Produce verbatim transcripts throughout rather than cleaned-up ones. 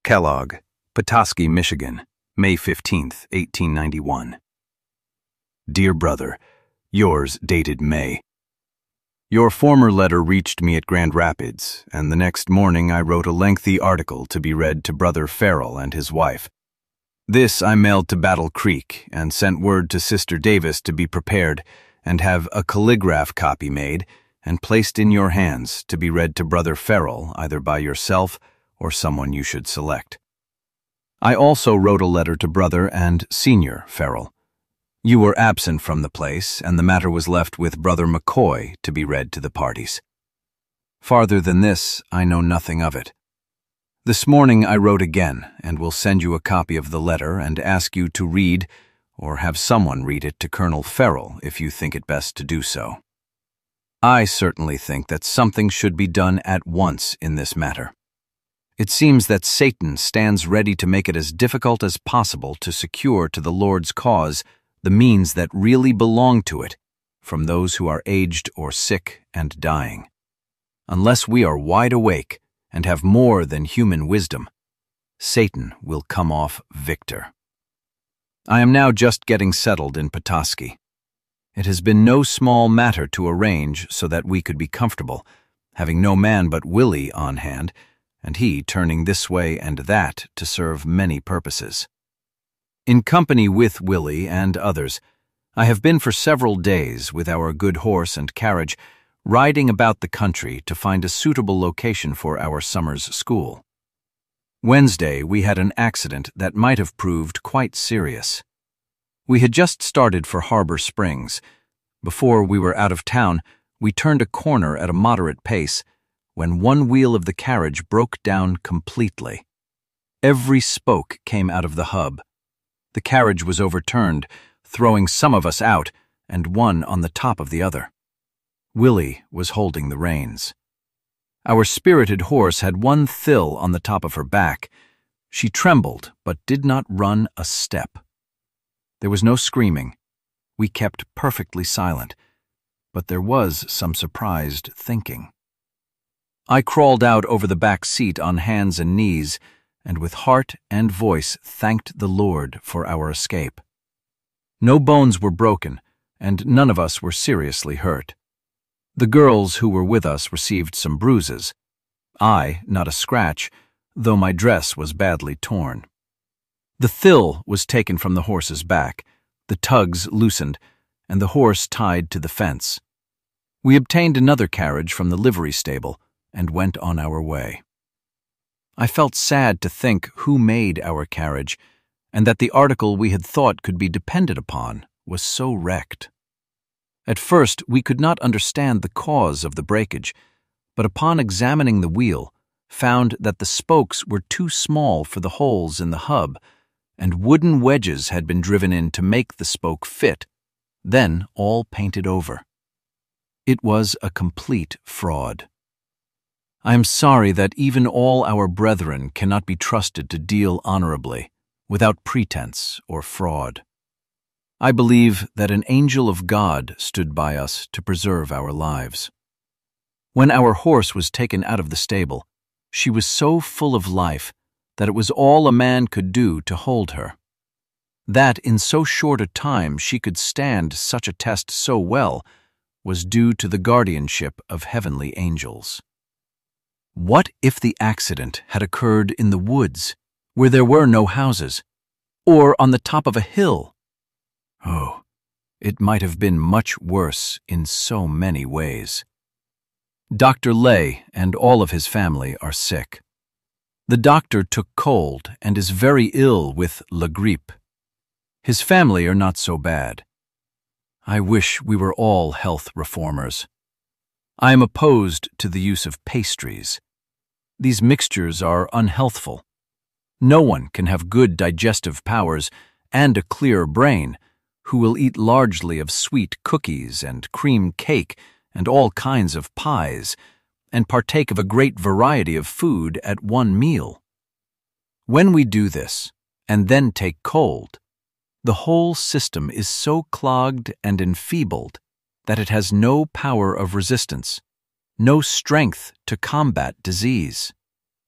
Kellogg, Petoskey, Michigan, May fifteenth, eighteen ninety-one. Dear Brother, yours dated May. Your former letter reached me at Grand Rapids, and the next morning I wrote a lengthy article to be read to Brother Farrell and his wife. This I mailed to Battle Creek and sent word to Sister Davis to be prepared and have a calligraph copy made and placed in your hands to be read to Brother Farrell either by yourself or someone you should select. I also wrote a letter to Brother and Senior Farrell. You were absent from the place, and the matter was left with Brother McCoy to be read to the parties. Farther than this, I know nothing of it. This morning I wrote again, and will send you a copy of the letter and ask you to read or have someone read it to Colonel Farrell if you think it best to do so. I certainly think that something should be done at once in this matter. It seems that Satan stands ready to make it as difficult as possible to secure to the Lord's cause the means that really belong to it from those who are aged or sick and dying. Unless we are wide awake and have more than human wisdom, Satan will come off victor. I am now just getting settled in Petoskey. It has been no small matter to arrange so that we could be comfortable, having no man but Willie on hand, and he turning this way and that to serve many purposes. In company with Willie and others, I have been for several days with our good horse and carriage, riding about the country to find a suitable location for our summer's school. Wednesday we had an accident that might have proved quite serious. We had just started for Harbor Springs. Before we were out of town, we turned a corner at a moderate pace, when one wheel of the carriage broke down completely. Every spoke came out of the hub. The carriage was overturned, throwing some of us out and one on the top of the other. Willie was holding the reins. Our spirited horse had one thill on the top of her back. She trembled but did not run a step. There was no screaming. We kept perfectly silent, but there was some surprised thinking. I crawled out over the back seat on hands and knees, and with heart and voice thanked the Lord for our escape. No bones were broken, and none of us were seriously hurt. The girls who were with us received some bruises. I, not a scratch, though my dress was badly torn. The thill was taken from the horse's back, the tugs loosened, and the horse tied to the fence. We obtained another carriage from the livery stable and went on our way. I felt sad to think who made our carriage, and that the article we had thought could be depended upon was so wrecked. At first we could not understand the cause of the breakage, but upon examining the wheel, found that the spokes were too small for the holes in the hub, and wooden wedges had been driven in to make the spoke fit, then all painted over. It was a complete fraud. I am sorry that even all our brethren cannot be trusted to deal honorably, without pretense or fraud. I believe that an angel of God stood by us to preserve our lives. When our horse was taken out of the stable, she was so full of life that it was all a man could do to hold her. That in so short a time she could stand such a test so well was due to the guardianship of heavenly angels. What if the accident had occurred in the woods, where there were no houses, or on the top of a hill? Oh, it might have been much worse in so many ways. Doctor Lay and all of his family are sick. The doctor took cold and is very ill with la grippe. His family are not so bad. I wish we were all health reformers. I am opposed to the use of pastries. These mixtures are unhealthful. No one can have good digestive powers and a clear brain who will eat largely of sweet cookies and cream cake and all kinds of pies, and partake of a great variety of food at one meal. When we do this, and then take cold, the whole system is so clogged and enfeebled that it has no power of resistance, no strength to combat disease.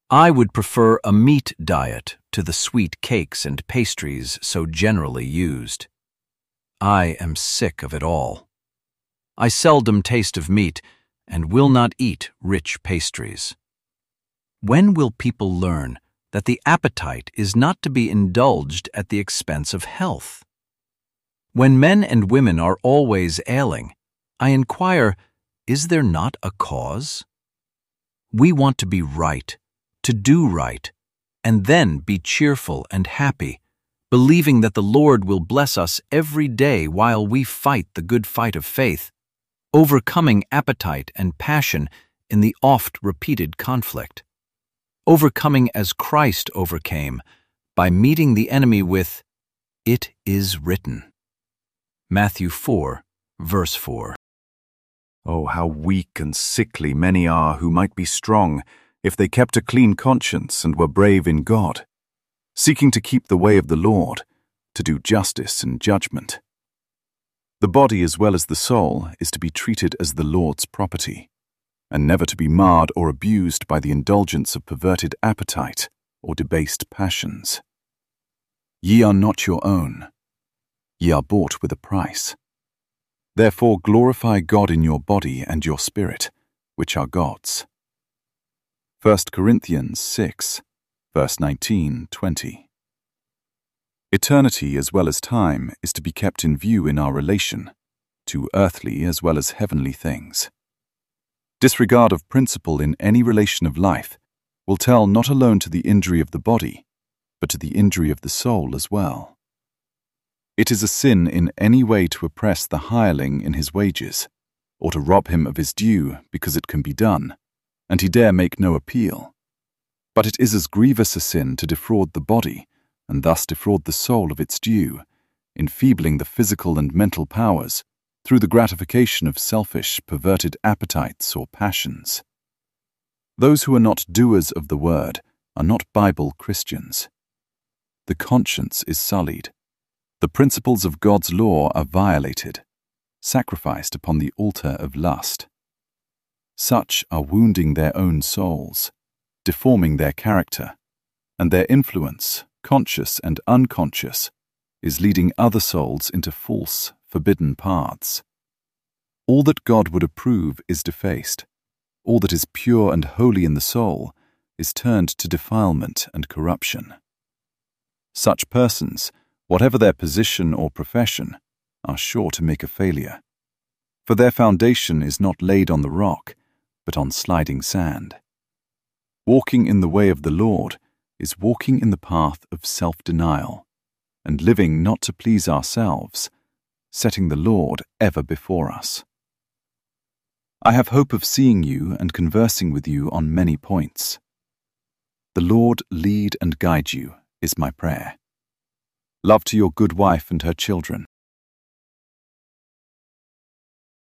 I would prefer a meat diet to the sweet cakes and pastries so generally used. I am sick of it all. I seldom taste of meat and will not eat rich pastries. When will people learn that the appetite is not to be indulged at the expense of health? When men and women are always ailing, I inquire, is there not a cause? We want to be right, to do right, and then be cheerful and happy, believing that the Lord will bless us every day while we fight the good fight of faith, overcoming appetite and passion in the oft-repeated conflict, overcoming as Christ overcame by meeting the enemy with, "It is written." Matthew four, verse four. Oh, how weak and sickly many are who might be strong if they kept a clean conscience and were brave in God, seeking to keep the way of the Lord, to do justice and judgment. The body as well as the soul is to be treated as the Lord's property, and never to be marred or abused by the indulgence of perverted appetite or debased passions. Ye are not your own. Ye are bought with a price. Therefore glorify God in your body and your spirit, which are God's. First Corinthians six, verse nineteen to twenty. Eternity as well as time is to be kept in view in our relation to earthly as well as heavenly things. Disregard of principle in any relation of life will tell not alone to the injury of the body, but to the injury of the soul as well. It is a sin in any way to oppress the hireling in his wages, or to rob him of his due because it can be done, and he dare make no appeal. But it is as grievous a sin to defraud the body, and thus defraud the soul of its due, enfeebling the physical and mental powers through the gratification of selfish, perverted appetites or passions. Those who are not doers of the word are not Bible Christians. The conscience is sullied. The principles of God's law are violated, sacrificed upon the altar of lust. Such are wounding their own souls, deforming their character, and their influence, conscious and unconscious, is leading other souls into false, forbidden paths. All that God would approve is defaced. All that is pure and holy in the soul is turned to defilement and corruption. Such persons, whatever their position or profession, are sure to make a failure, for their foundation is not laid on the rock, but on sliding sand. Walking in the way of the Lord is walking in the path of self-denial, and living not to please ourselves, setting the Lord ever before us. I have hope of seeing you and conversing with you on many points. The Lord lead and guide you is my prayer. Love to your good wife and her children.